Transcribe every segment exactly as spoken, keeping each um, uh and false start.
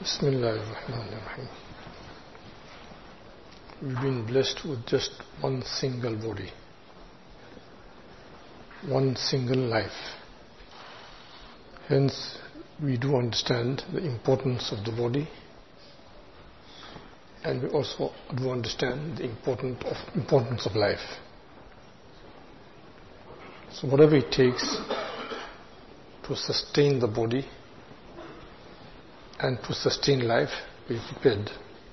Bismillahirrahmanirrahim. We've been blessed with just one single body, one single life. Hence, we do understand the importance of the body, and we also do understand the importance of, importance of life. So whatever it takes to sustain the body and to sustain life, we are prepared.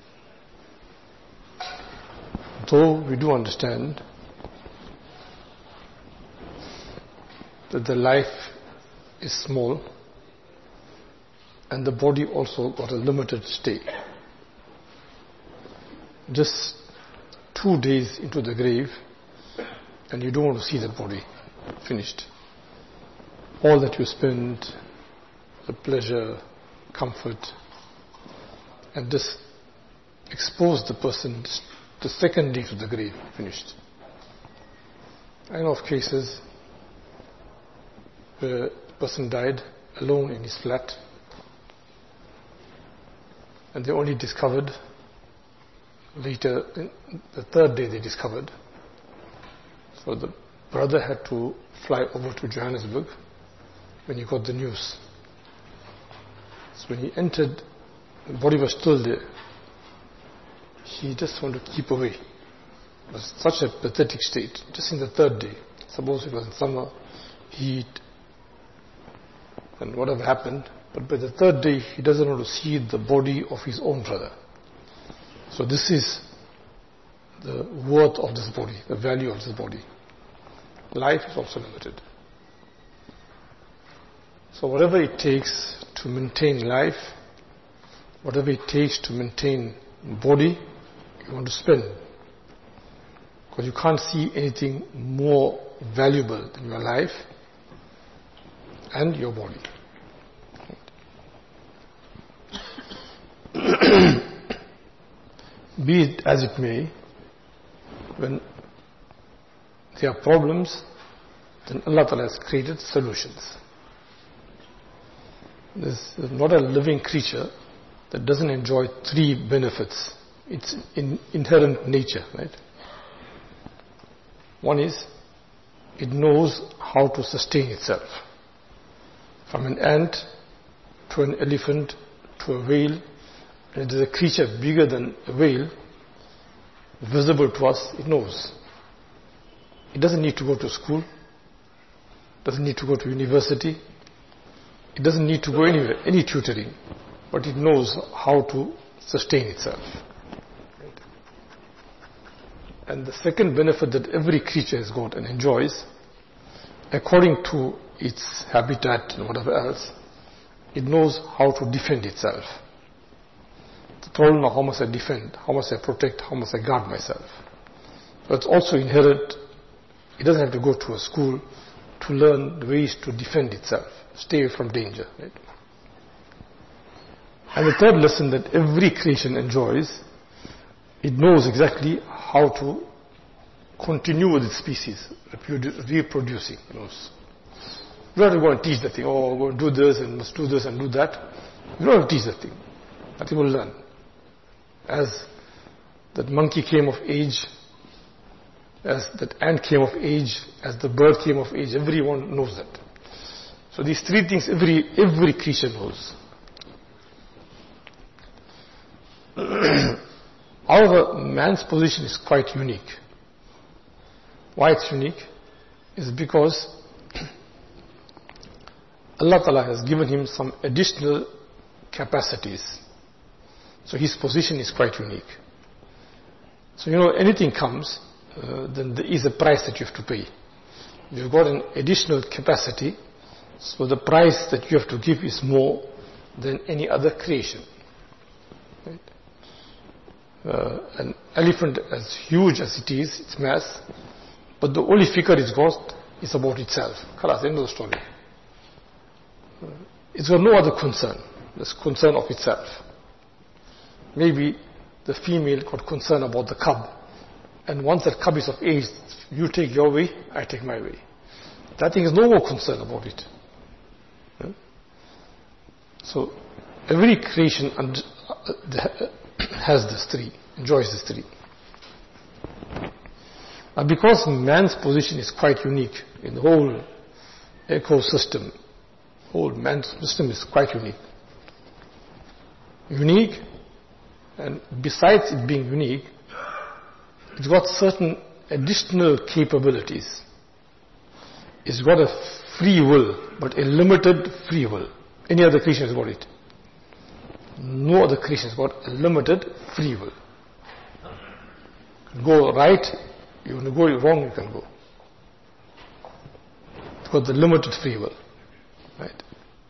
Though we do understand that the life is small and the body also got a limited stay. Just two days into the grave and you don't want to see that body finished. All that you spend, the pleasure, comfort, and just expose the person the second day to the grave, finished. I know of cases where the person died alone in his flat and they only discovered later, the third day they discovered. So the brother had to fly over to Johannesburg when he got the news. So when he entered, the body was still there. He just wanted to keep away. It was such a pathetic state. Just in the third day, suppose it was in summer, heat, and whatever happened, but by the third day, he doesn't want to see the body of his own brother. So this is the worth of this body, the value of this body. Life is also limited. So whatever it takes to maintain life, whatever it takes to maintain body, you want to spend. Because you can't see anything more valuable than your life and your body. Be it as it may, when there are problems, then Allah Ta'ala has created solutions. There's not a living creature that doesn't enjoy three benefits. It's in inherent nature, right? One is, it knows how to sustain itself. From an ant to an elephant to a whale, and it is a creature bigger than a whale, visible to us, it knows. It doesn't need to go to school, doesn't need to go to university, it doesn't need to go anywhere, any tutoring, but it knows how to sustain itself. And the second benefit that every creature has got and enjoys, according to its habitat and whatever else, it knows how to defend itself. The problem of how must I defend, how must I protect, how must I guard myself. So it's also inherent. It doesn't have to go to a school to learn the ways to defend itself, stay away from danger. Right? And the third lesson that every creation enjoys, it knows exactly how to continue with its species, reproducing. It knows. You don't have to go and teach the thing, oh, go and do this and must do this and do that. You don't have to teach the thing. Nothing will learn. As that monkey came of age, as that ant came of age, as the bird came of age, everyone knows that. So these three things every every creature knows. However, man's position is quite unique. Why it's unique is because Allah Ta'ala has given him some additional capacities. So his position is quite unique. So you know, anything comes, uh, then there is a price that you have to pay. You've got an additional capacity, so the price that you have to give is more than any other creation. Right? Uh, an elephant, as huge as it is, its mass, but the only figure it's got is about itself. Khalas, end of the story. Uh, it's got no other concern. It's concern of itself. Maybe the female got concern about the cub, and once that cub is of age, you take your way, I take my way. That thing is no more concerned about it. Yeah? So every creation has this three, enjoys this three. Now because man's position is quite unique in the whole ecosystem, whole man's system is quite unique. Unique, and besides it being unique, it's got certain additional capabilities. It's got a free will, but a limited free will. Any other creation has got it. No other creation has got a limited free will. You go right, you want to go wrong, you can go. It's got the limited free will. Right?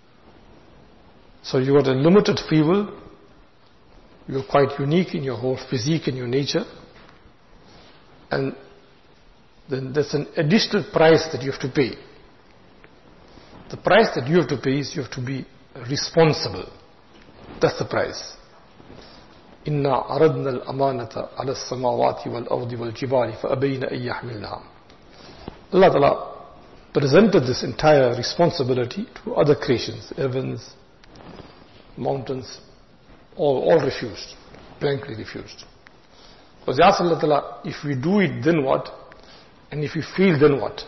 So you got a limited free will. You're quite unique in your whole physique and your nature. And then there's an additional price that you have to pay. The price that you have to pay is you have to be responsible. That's the price. Inna aradna al-amanata ala as-samawati wal-ardi wal-jibali fa-abayna an yahmilnaha. Allah Ta'ala presented this entire responsibility to other creations, heavens, mountains, all, all refused, blankly refused. Because they asked Allah Ta'ala, if we do it, then what? And if we fail, then what?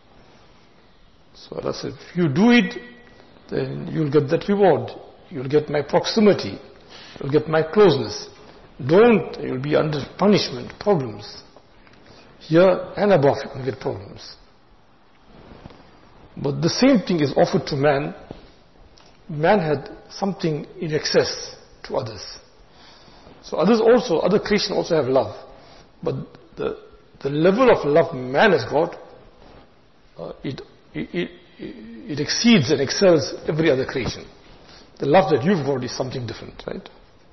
So Allah said, if you do it, then you'll get that reward. You'll get my proximity. You'll get my closeness. Don't, you'll be under punishment, problems. Here and above you can get problems. But the same thing is offered to man. Man had something in excess to others. So others also, other creation also have love. But the, the level of love man has got, uh, it, it, it, it exceeds and excels every other creation. The love that you've got is something different, right?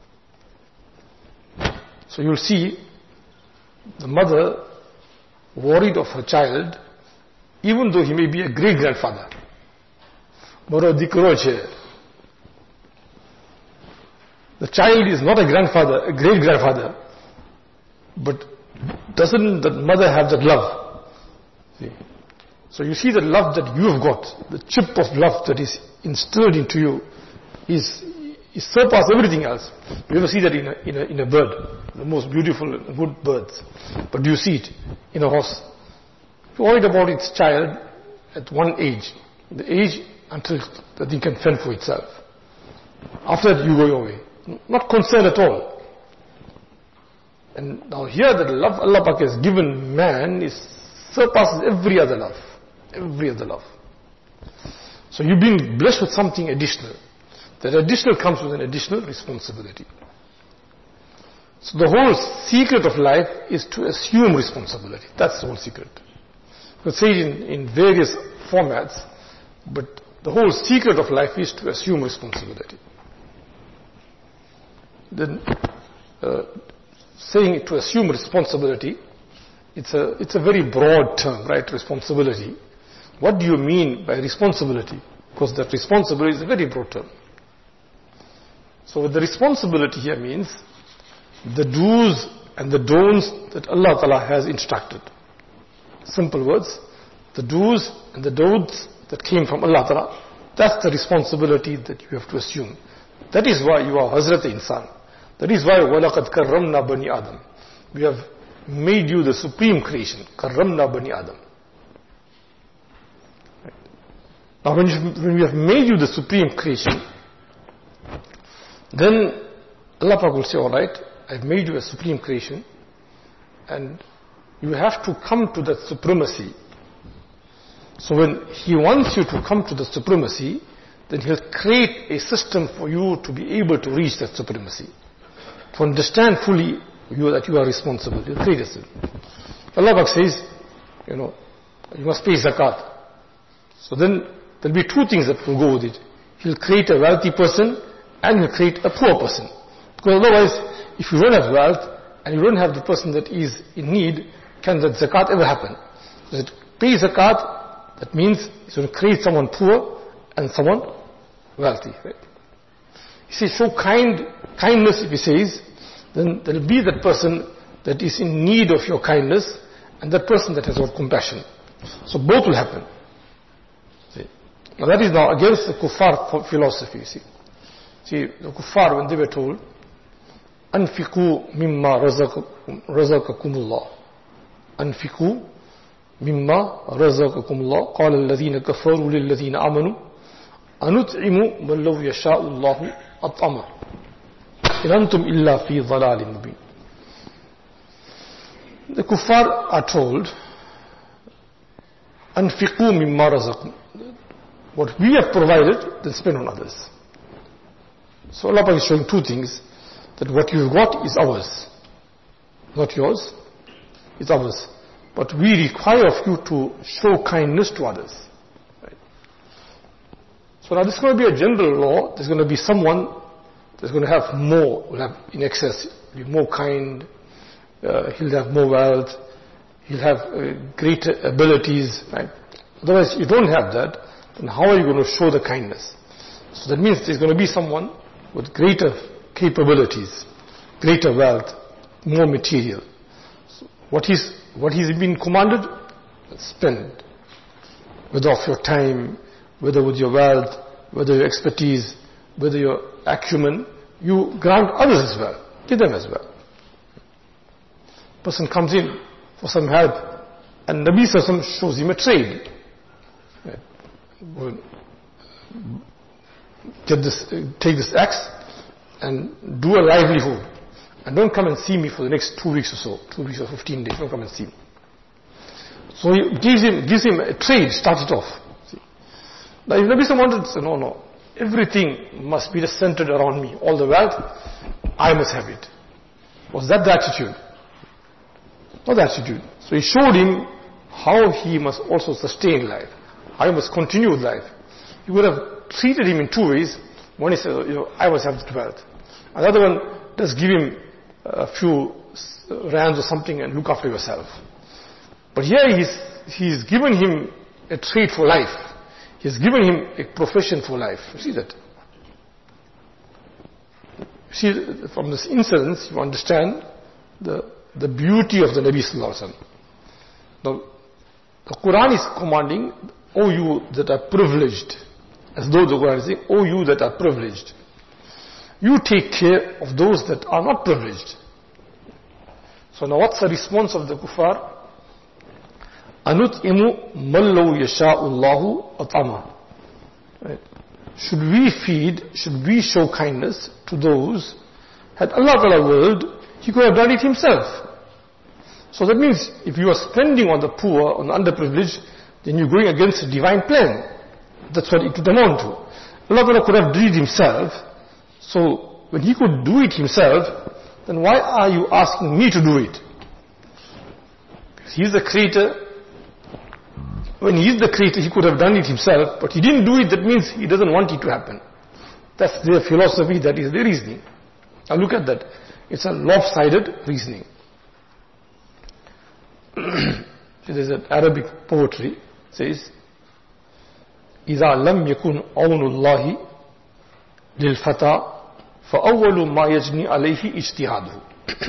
So you'll see the mother worried of her child, even though he may be a great-grandfather. The child is not a grandfather, a great-grandfather, but doesn't the mother have that love? See? So you see the love that you have got, the chip of love that is instilled into you, is, is surpass everything else. You ever see that in a, in a, in a bird, the most beautiful and good birds, but do you see it in a horse? You're worried about its child at one age, the age until the thing can fend for itself. After that you go your way, not concerned at all. And now here the love Allah Pak has given man is surpasses every other love, every other love. So you've been blessed with something additional. That additional comes with an additional responsibility. So the whole secret of life is to assume responsibility. That's the whole secret. We say it in, in various formats, but the whole secret of life is to assume responsibility. Then, uh, saying to assume responsibility, it's a, it's a very broad term, right? Responsibility. What do you mean by responsibility? Because that responsibility is a very broad term. So the responsibility here means the do's and the don'ts that Allah Ta'ala has instructed. Simple words, the do's and the don'ts that came from Allah Ta'ala, that's the responsibility that you have to assume. That is why you are Hazrat Insan. That is why وَلَقَدْ كَرَّمْنَا بَنِي Adam. We have made you the supreme creation. كَرَّمْنَا بَنِي Adam. Right. Now when, you, when we have made you the supreme creation, then Allah Pak will say, alright, I've made you a supreme creation, and you have to come to that supremacy. So when He wants you to come to the supremacy, then He'll create a system for you to be able to reach that supremacy. To understand fully you, that you are responsible. He'll create a system. Allah Pak says, you know, you must pay zakat. So then there'll be two things that will go with it. He'll create a wealthy person and he'll create a poor person. Because otherwise, if you don't have wealth and you don't have the person that is in need, can that zakat ever happen? So that pay zakat, that means it's going to create someone poor and someone wealthy. Right? You see, show kind, kindness, if he says, then there will be that person that is in need of your kindness and that person that has got compassion. So both will happen. See? Now that is now against the kuffar philosophy, you see. See, the kuffar, when they were told, أنفقوا مما رزق رزقكم الله أنفقوا مما رزقكم الله قال الذين كفروا للذين آمنوا أنطعم من لو يشاء الله أطعمه إن أنتم إلا في ضلال مبين. The kuffar are told, أنفقوا مما رزقكم, what we have provided, then spend on others. So Allah is showing two things, that what you've got is ours, not yours, it's ours. But we require of you to show kindness to others. Right? So now this is going to be a general law. There's going to be someone that's going to have more, will have in excess, be more kind, uh, he'll have more wealth, he'll have uh, greater abilities. Right? Otherwise, you don't have that, then how are you going to show the kindness? So that means there's going to be someone with greater capabilities, greater wealth, more material. So what he's what he's been commanded, spend. Whether of your time, whether with your wealth, whether your expertise, whether your acumen, you grant others as well. Give them as well. Person comes in for some help, and Nabi Sallallahu Alaihi Wasallam shows him a trade. Get this, take this axe and do a livelihood, and don't come and see me for the next two weeks or so, two weeks or fifteen days, don't come and see me. So he gives him, gives him a trade, starts it off. See? Now if Nabi Sallallahu wanted to say, no, no, everything must be centered around me, all the wealth, I must have it. Was that the attitude? Not the attitude. So he showed him how he must also sustain life, how he must continue with life. He would have treated him in two ways. One is, uh, you know, I must have the wealth. Another one, just give him a few rands or something and look after yourself. But here he's, he's given him a trade for life. He's given him a profession for life. You see that? You see, from this incident, you understand the, the beauty of the Nabi Sallallahu Alaihi Wasallam. Now, the Quran is commanding, O you that are privileged, as though the Quran is saying, O you that are privileged, you take care of those that are not privileged. So now what's the response of the kuffar? Anut'imu mallu yasha'ullahu at'ama. Right? Should we feed, should we show kindness to those, had Allah Ta'ala willed, He could have done it Himself. So that means if you are spending on the poor, on the underprivileged, then you're going against the divine plan. That's what it would amount to. Allah Ta'ala could have done it Himself. So when He could do it Himself, then why are you asking me to do it? Because He is the creator. When He is the creator, He could have done it Himself, but He didn't do it. That means He doesn't want it to happen. That's their philosophy, that is their reasoning. Now look at that. It's a lopsided reasoning. There's an Arabic poetry, says, إذا لم يكن عون الله للفتى فأول ما يجني عليه اجتهاده.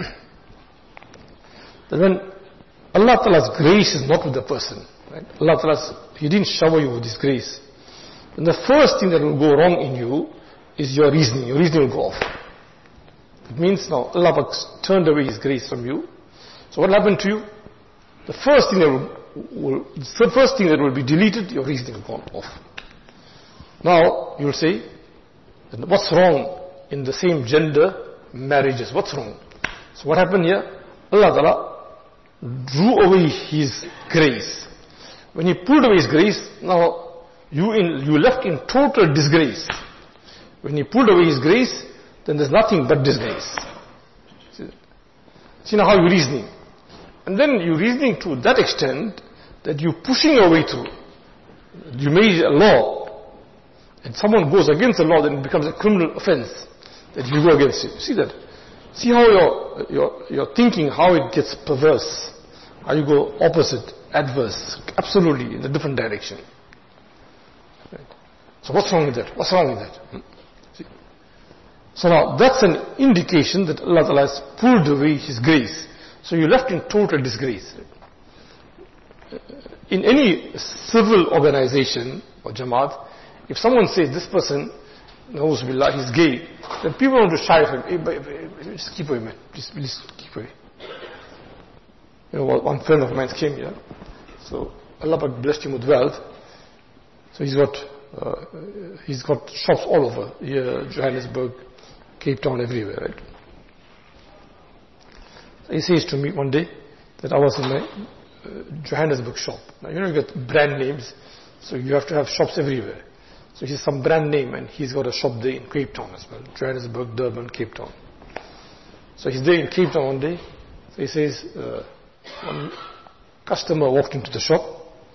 Then Allah Ta'ala's grace is not with the person. Right? Allah Ta'ala's, He didn't shower you with His grace. And the first thing that will go wrong in you is your reasoning. Your reasoning will go off. It means now Allah turned away His grace from you. So what happened to you? The first thing that will, will the first thing that will be deleted, your reasoning will go off. Now you will say, what's wrong in the same gender marriages? What's wrong? So what happened here? Allah Ta'ala drew away His grace. When He pulled away His grace, now you in you left in total disgrace. When He pulled away His grace, then there's nothing but disgrace. See, see now how you're reasoning. And then you're reasoning to that extent that you're pushing your way through. You made a law, and someone goes against the law, then it becomes a criminal offense that you go against it. See that? See how your, your, your thinking, how it gets perverse. How you go opposite, adverse, absolutely in a different direction. Right. So what's wrong with that? What's wrong with that? Hmm? See? So now that's an indication that Allah Ta'ala has pulled away His grace. So you're left in total disgrace. In any civil organization or Jamaat, if someone says this person Na'uz billah, he's gay, then people want to shy of him. Hey, but, but, just keep away, man. Please, please keep away. You know, one friend of mine came here. So Allah blessed him with wealth. So he's got uh, he's got shops all over here, Johannesburg, Cape Town, everywhere, right? So he says to me one day that I was in my uh, Johannesburg shop. Now you know you got brand names, so you have to have shops everywhere. So he's some brand name and he's got a shop there in Cape Town as well. Johannesburg, Durban, Cape Town. So he's there in Cape Town one day. So he says, uh, one customer walked into the shop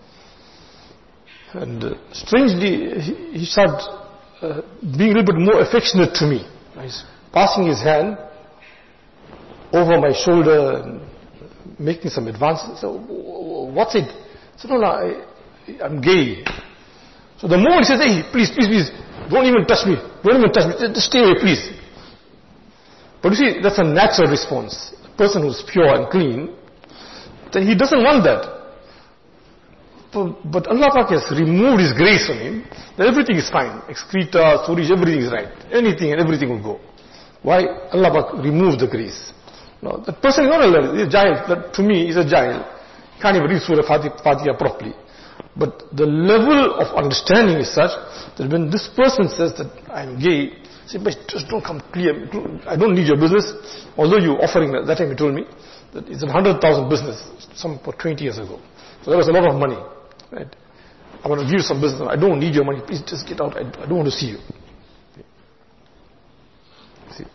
and uh, strangely he, he started uh, being a little bit more affectionate to me. He's passing his hand over my shoulder and making some advances. So what's it? So no, no, I, I'm gay. So the moment he says, hey, please, please, please, don't even touch me, don't even touch me, just stay away, please. But you see, that's a natural response. A person who's pure and clean, then he doesn't want that. But, but Allah Pak has removed His grace on him, then everything is fine. Excreta, storage, everything is right. Anything and everything will go. Why? Allah Pak removed the grace. No, that person is not a learner, he's a jahil. That, to me, he's a jahil. Can't even read Surah Fatiha properly. But the level of understanding is such that when this person says that I'm gay, say, but just don't come clear. I don't need your business. Although you're offering that, that time he told me that it's a hundred thousand business, some for twenty years ago. So that was a lot of money. Right? I want to give you some business. I don't need your money. Please just get out. I, I don't want to see you. See?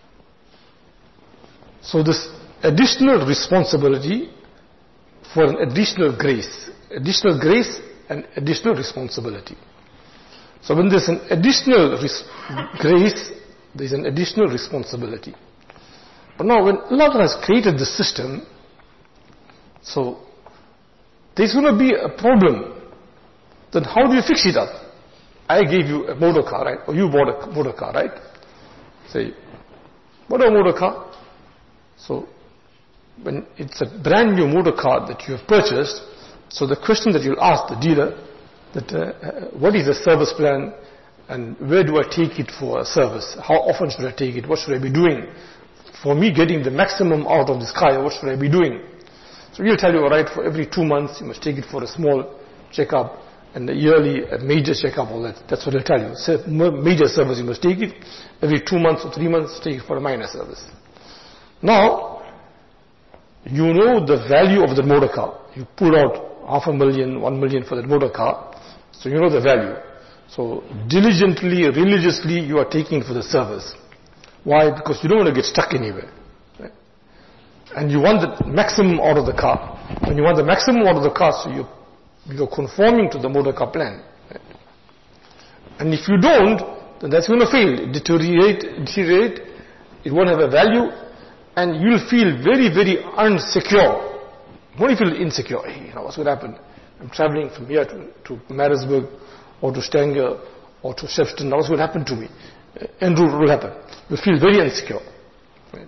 So this additional responsibility for an additional grace. Additional grace and additional responsibility. So when there's an additional grace, there's an additional responsibility. But now when Allah has created the system, so there's going to be a problem. Then how do you fix it up? I gave you a motor car, right? Or you bought a motor car, right? Say, bought a motor car. So when it's a brand new motor car that you have purchased, so the question that you'll ask the dealer, that uh, what is the service plan and where do I take it for a service? How often should I take it? What should I be doing? For me getting the maximum out of this car, what should I be doing? So he'll tell you, alright, for every two months you must take it for a small checkup and a yearly a major checkup, all that. That's what he'll tell you. So major service you must take it. Every two months or three months take it for a minor service. Now, you know the value of the motor car. You pulled out half a million, one million for that motor car. So you know the value. So diligently, religiously, you are taking it for the service. Why? Because you don't want to get stuck anywhere. Right? And you want the maximum out of the car. When you want the maximum out of the car, so you, you're conforming to the motor car plan. Right? And if you don't, then that's going to fail. Deteriorate, deteriorate, it won't have a value, and you'll feel very, very unsecure. When you feel insecure, hey, you know, what's going to happen? I'm traveling from here to, to Maritzburg, or to Stanger, or to Shefton, now what's going to happen to me? En route, what will happen? You feel very insecure. Right?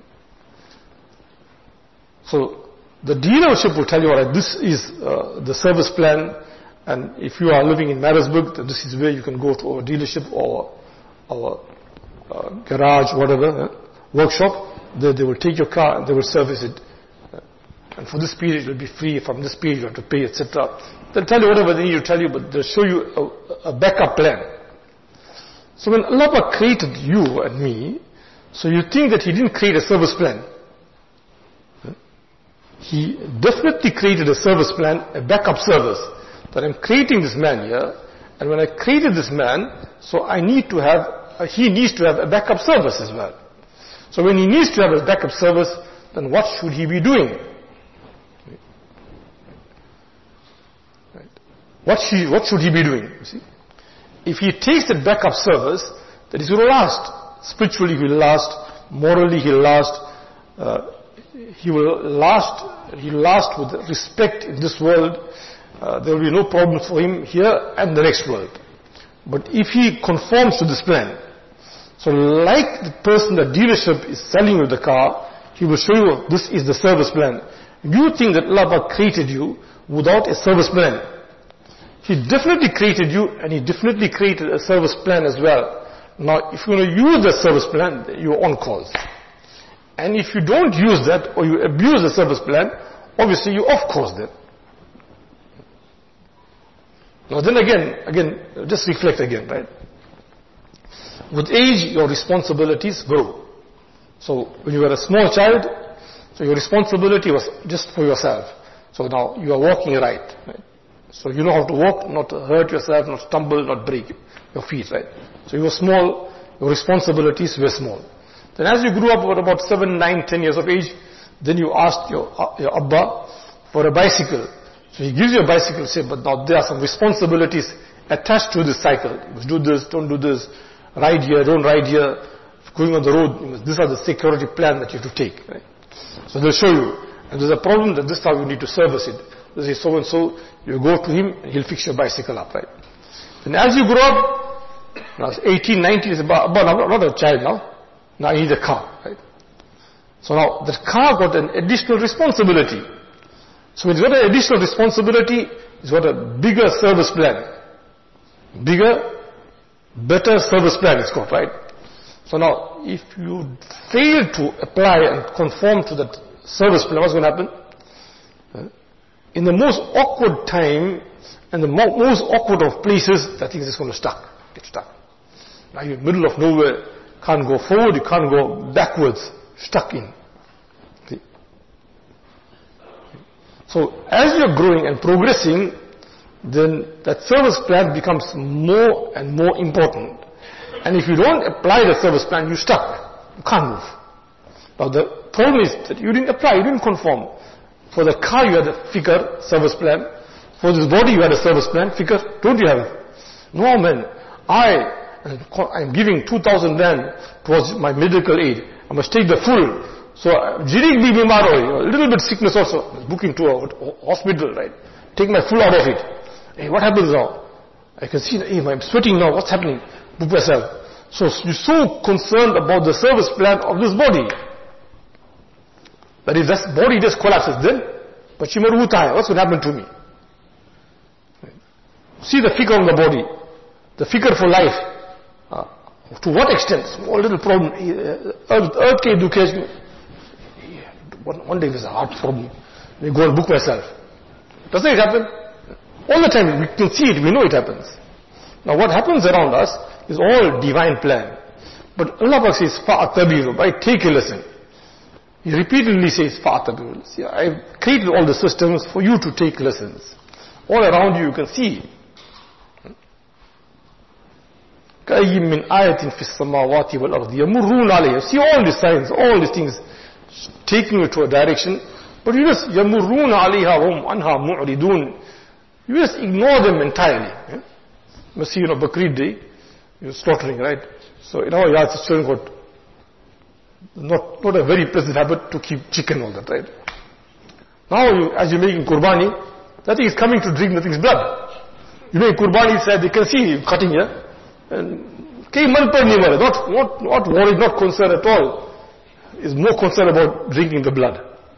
So, the dealership will tell you, alright, this is uh, the service plan, and if you are living in Maritzburg, then this is where you can go to our dealership or our uh, garage, whatever, uh, workshop. They, they will take your car and they will service it. And for this period it will be free, from this period you have to pay, et cetera. They'll tell you whatever they need to tell you, but they'll show you a, a backup plan. So when Allah created you and me, so you think that He didn't create a service plan. He definitely created a service plan, a backup service. That I'm creating this man here, and when I created this man, so I need to have, uh, he needs to have a backup service as well. So when he needs to have a backup service, then what should he be doing? What, she, what should he be doing? You see? If he takes that backup service, that is going to last. Spiritually he will last, morally he will last, uh, he will last, he will last with respect in this world. Uh, there will be no problems for him here and the next world. But if he conforms to this plan, so like the person, the dealership is selling you the car, he will show you this is the service plan. You think that Allah created you without a service plan. He definitely created you, and He definitely created a service plan as well. Now, if you're going to use the service plan, you're on cause. And if you don't use that, or you abuse the service plan, obviously you're off course then. Now then again, again, just reflect again, right? With age, your responsibilities grow. So when you were a small child, so your responsibility was just for yourself. So now you are walking right, right? So you know how to walk, not to hurt yourself, not stumble, not break your feet, right? So you were small, your responsibilities were small. Then as you grew up at about seven, nine, ten years of age, then you asked your, your Abba for a bicycle. So he gives you a bicycle, say, but now there are some responsibilities attached to this cycle. You must do this, don't do this, ride here, don't ride here, going on the road, you must, these are the security plan that you have to take, right? So they'll show you, and there's a problem that this is how you need to service it. This is so and so, you go to him, and he'll fix your bicycle up, right? Then as you grow up, now it's eighteen, nineteen, it's about, about not, not a child now, now you need a car, right? So now, the car got an additional responsibility. So it's got an additional responsibility, it's got a bigger service plan. Bigger, better service plan it's got, right? So now, if you fail to apply and conform to that service plan, what's going to happen? In the most awkward time, and the mo most awkward of places, that thing is going to stuck, get stuck. Now you're in the middle of nowhere, can't go forward, you can't go backwards, stuck in. See? So as you're growing and progressing, then that service plan becomes more and more important. And if you don't apply the service plan, you're stuck. You can't move. Now the problem is that you didn't apply, you didn't conform. For the car you had a figure, service plan. For this body you had a service plan, figure. Don't you have it? No man, I I'm giving two thousand rand towards my medical aid. I must take the full. So, jirik bhi bimar hoy, a little bit sickness also. Booking to a hospital, right? Take my full out of it. Hey, what happens now? I can see, hey, I'm sweating now, what's happening? Book myself. So, you're so concerned about the service plan of this body. But if this body just collapses, then, what's going to happen to me? See the figure on the body, the figure for life. Uh, to what extent? Small little problem. Earth, earth ke education. One, one day there's a heart problem. They go and book myself. Doesn't it happen? All the time. We can see it. We know it happens. Now what happens around us is all divine plan. But Allah says, Fa'atabiru, right? Take a lesson. He repeatedly says, Fa'atabiru. See, I've created all the systems for you to take lessons. All around you, you can see. كَأَيٍّ مِّنْ آيَةٍ فِي السَّمَاوَاتِ وَالْأَرْضِ يَمُرُّونَ عَلَيْهَا. See all these signs, all these things taking you to a direction, but you just يَمُرُّونَ عَلَيْهَا وَهُمْ عَنْهَا مُعْرِضُونَ. You just ignore them entirely. Yeah? You see, you know, Bakrid Day, you're slaughtering, right? So in our yards, it's got not, not a very pleasant habit to keep chicken all that, right? Now, you, as you're making Qurbani, that thing is coming to drink nothing's blood. You know, in Qurbani, it's they can see you cutting here. And not, not, not worried, not concerned at all. Is more concerned about drinking the blood.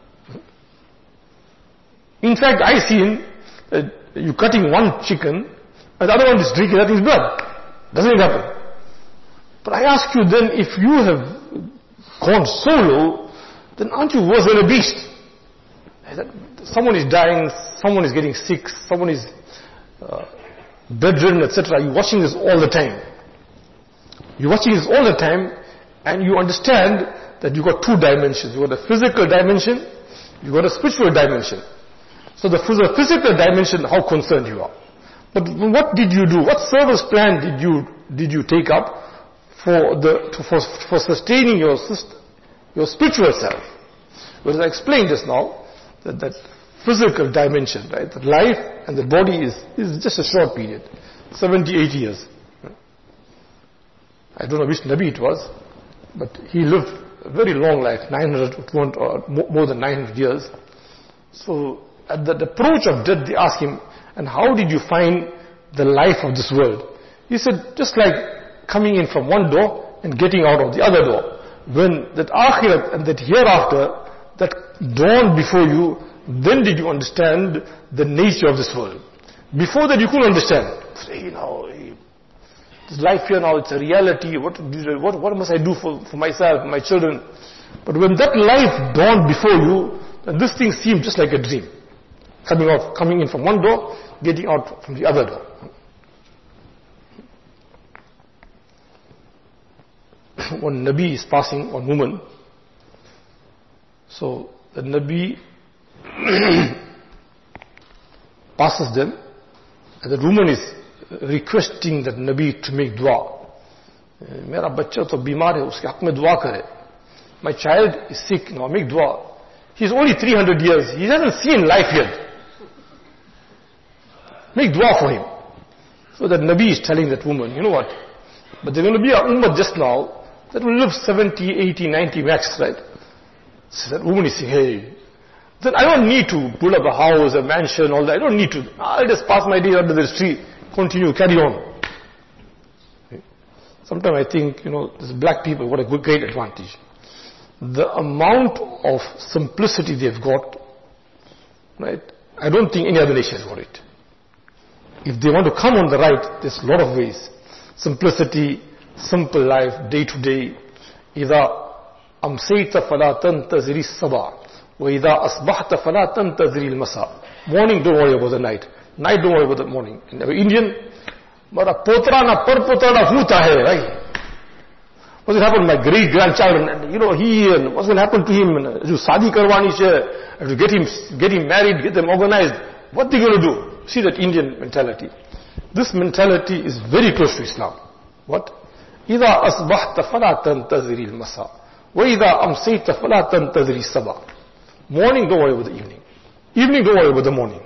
In fact, I seen uh, you cutting one chicken and the other one is drinking that is blood. Doesn't it happen? But I ask you then, if you have gone so low, then aren't you worse than a beast? Someone is dying, someone is getting sick, someone is uh, bedridden, et cetera. You're watching this all the time. You're watching this all the time, and you understand that you've got two dimensions. You've got a physical dimension, you've got a spiritual dimension. So the physical dimension, how concerned you are. But what did you do? What service plan did you did you take up for the to, for, for sustaining your your spiritual self? Well, as I explained just now, that that physical dimension, right? That life and the body is, is just a short period. seventy, eighty years. I don't know which Nabi it was, but he lived a very long life, nine hundred, or more than nine hundred years. So at the, the approach of death, they asked him, and how did you find the life of this world? He said, just like coming in from one door and getting out of the other door. When that akhirat and that hereafter, that dawned before you, then did you understand the nature of this world. Before that you couldn't understand. You know, this life here now, it's a reality. What, what, what must I do for, for myself, my children? But when that life dawned before you, then this thing seemed just like a dream. Coming out, coming in from one door, getting out from the other door. When Nabi is passing on woman, so the Nabi passes them, and the woman is requesting that Nabi to make dua. Mera bachcha to bimar hai, uske haq mein dua kare. My child is sick, now make dua. He's only three hundred years, he hasn't seen life yet. Make dua for him. So that Nabi is telling that woman, you know what? But there's going to be a ummah just now that will live seventy, eighty, ninety max, right? So that woman is saying, hey, then I don't need to build up a house, a mansion, all that. I don't need to. I'll just pass my day under the tree, continue, carry on. Okay. Sometimes I think, you know, these black people, what a good, great advantage. The amount of simplicity they've got, right? I don't think any other nation has got it. If they want to come on the right, there's a lot of ways. Simplicity, simple life, day to day. إذا أمسيت فلا تنتظر الصباح وإذا أصبحت فلا تنتظر المساء. Morning, don't worry about the night. Night, don't worry about the morning. In Indian, but a potra na par potra na huta hai, right? What's going to happen to my great grandchild? And you know, he and what's going to happen to him? And you sadi karwani hai, have to get him, get him married, get them organized. What are they going to do? See that Indian mentality. This mentality is very close to Islam. What? إذا أصبحت فلا تنتظر المساء وإذا أمسيت فلا تنتظر الصباح. Morning, don't worry about the evening. Evening, don't worry about the morning.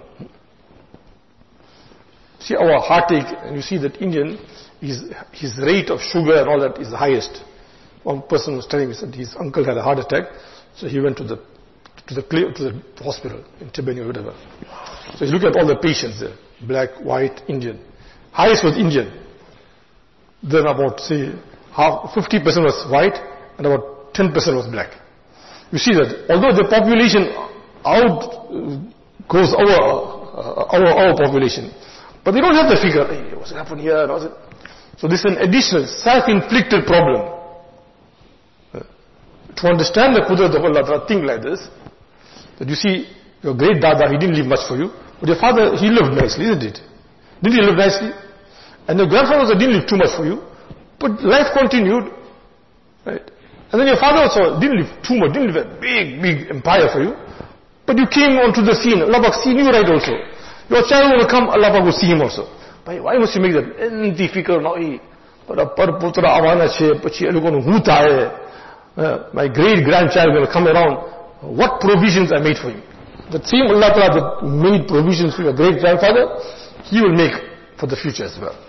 See our heartache, and you see that Indian, his, his rate of sugar and all that is the highest. One person was telling me that his uncle had a heart attack, so he went to the to the to the hospital in Tibet or whatever. So he's looking at all the patients there, black, white, Indian. Highest was Indian. Then about, say, half, fifty percent was white and about ten percent was black. You see that although the population out goes our, our, our population, but they don't have the figure, hey, what's happened here? What's it? So this is an additional self-inflicted problem. Uh, to understand the Qudrat of Allah, think like this, that you see, your great Dada, he didn't leave much for you, but your father, he lived nicely, isn't it? Didn't he live nicely? And your grandfather also didn't leave too much for you, but life continued, right? And then your father also didn't leave too much, didn't leave a big, big empire for you, but you came onto the scene. Allah Pak seen you right also. Your child will come, Allah Pak will see him also. Why must you make that? Enti fikr na'i. But par putra avana che, pachi alukonu huta hai. My great grandchild will come around. What provisions I made for him? The same Allah Ta'ala that made provisions for your great grandfather, He will make for the future as well.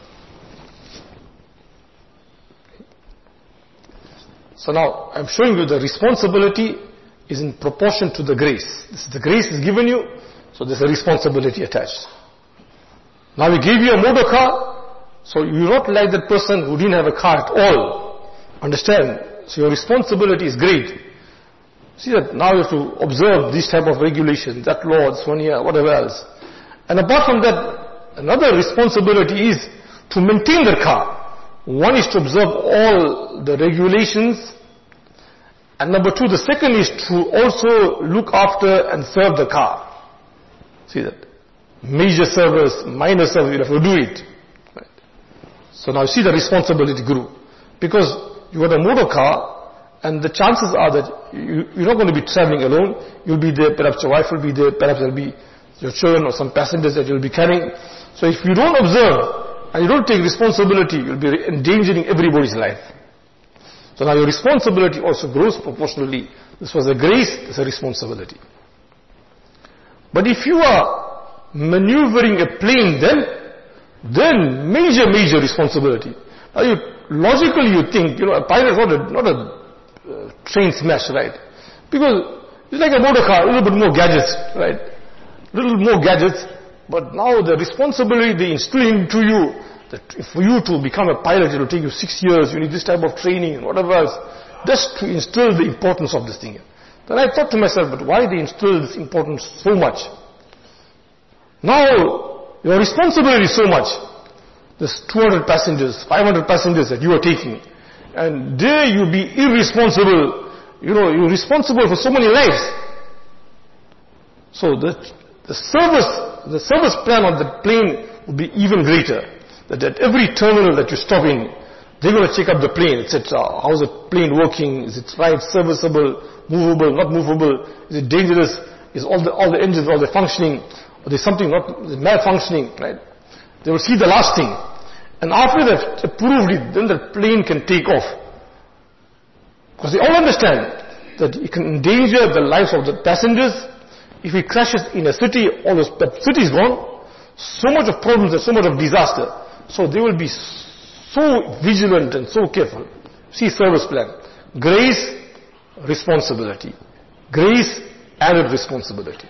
So now, I'm showing you the responsibility is in proportion to the grace. This, the grace is given you, so there's a responsibility attached. Now we gave you a motor car, so you're not like that person who didn't have a car at all. Understand? So your responsibility is great. See that now you have to observe this type of regulations, that law, this one here, whatever else. And apart from that, another responsibility is to maintain the car. One is to observe all the regulations, and number two, the second is to also look after and serve the car. See that? Major service, minor service, you have to do it. Right. So now you see the responsibility grew. Because you got a motor car, and the chances are that you, you're not going to be traveling alone. You'll be there, perhaps your wife will be there, perhaps there'll be your children or some passengers that you'll be carrying. So if you don't observe, and you don't take responsibility, you'll be endangering everybody's life. So now your responsibility also grows proportionally. This was a grace, this is a responsibility. But if you are maneuvering a plane then, then major, major responsibility. Now you, logically you think, you know, a pilot is not a, not a uh, train smash, right? Because it's like a motor car, a little bit more gadgets, right? A little more gadgets. But now the responsibility they instill into you, that for you to become a pilot, it will take you six years, you need this type of training and whatever else, just to instill the importance of this thing. Then I thought to myself, but why they instill this importance so much? Now, your responsibility is so much. there's two hundred passengers, five hundred passengers that you are taking. And there you be irresponsible. You know, you're responsible for so many lives. So the, the service, the service plan of the plane will be even greater. That at every terminal that you stop in, they're going to check up the plane, et cetera. How's the plane working? Is it right, serviceable, movable, not movable? Is it dangerous? Is all the, all the engines, all the functioning? Or there's something not malfunctioning, right? They will see the last thing. And after they've approved it, then the plane can take off. Because they all understand that it can endanger the lives of the passengers. If it crashes in a city, all the city is gone. So much of problems and so much of disaster. So they will be so vigilant and so careful. See service plan. Grace, responsibility. Grace, added responsibility.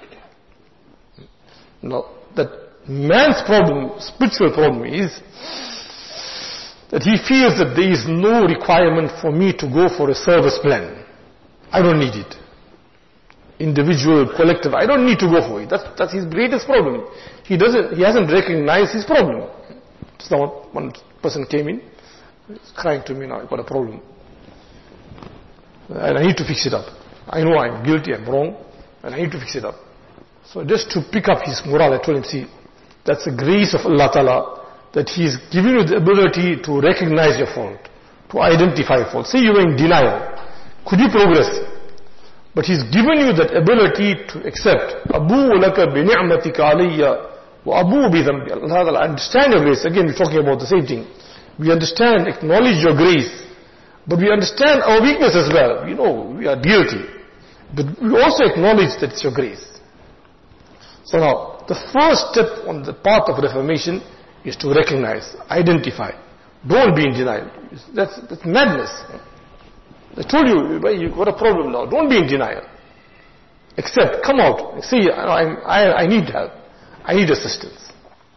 Now, that man's problem, spiritual problem is that he feels that there is no requirement for me to go for a service plan. I don't need it. Individual, collective, I don't need to go for it. That's, that's his greatest problem. He doesn't, he hasn't recognized his problem. So one person came in, he's crying to me, now I've got a problem. And I need to fix it up. I know I'm guilty, I'm wrong, and I need to fix it up. So just to pick up his morale, I told him, see, that's the grace of Allah Ta'ala, that He's given you the ability to recognize your fault, to identify fault. Say you were in denial. Could you progress? But He's given you that ability to accept. Abu laka bi ni'matika alayya wa abu bi dhanbi. Allah Ta'ala, understand your grace. Again, we're talking about the same thing. We understand, acknowledge your grace. But we understand our weakness as well. You know, we are guilty. But we also acknowledge that it's your grace. So now, the first step on the path of reformation is to recognize, identify. Don't be in denial. That's, that's madness. I told you, you've got a problem now. Don't be in denial. Accept, come out. See, I, I, I need help. I need assistance.